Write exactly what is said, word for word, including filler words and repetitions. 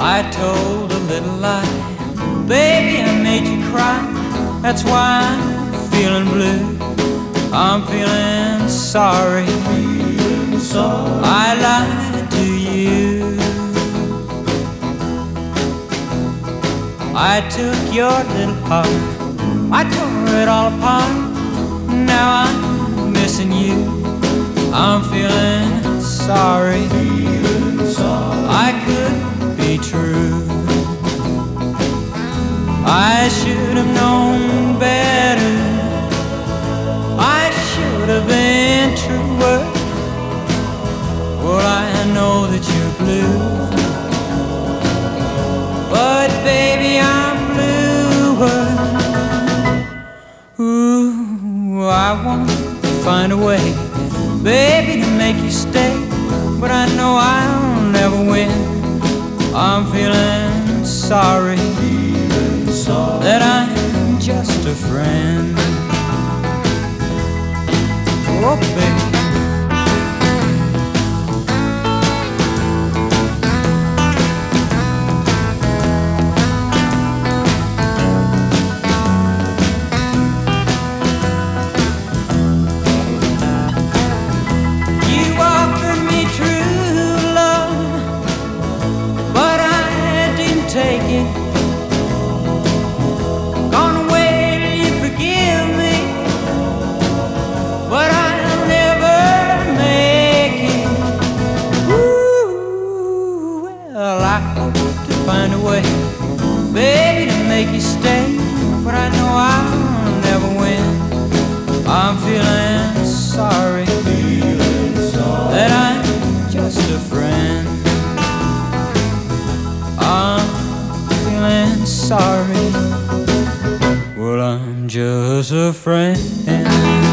I told a little lie, baby, I made you cry. That's why I'm feeling blue. I'm feeling sorry, I lied to you. I took your little heart, I tore it all apart. Now I'm missing you. I'm feeling sorry, I couldn't be true. I should have known better, I should have been truer. Well, I know that you're blue, but baby, I'm bluer. Ooh, I want to find a way, baby, to make you stay, but I know I'll never win. I'm feeling sorry that I'm just a friend. Oh, baby. Take it. Gonna wait till you forgive me, but I'll never make it. Ooh, well, I hope to find a way, baby, to make you stay, but I know I'll never win. I'm feeling sorry, that I'm just a friend. I'm feeling sorry, well, I'm just a friend.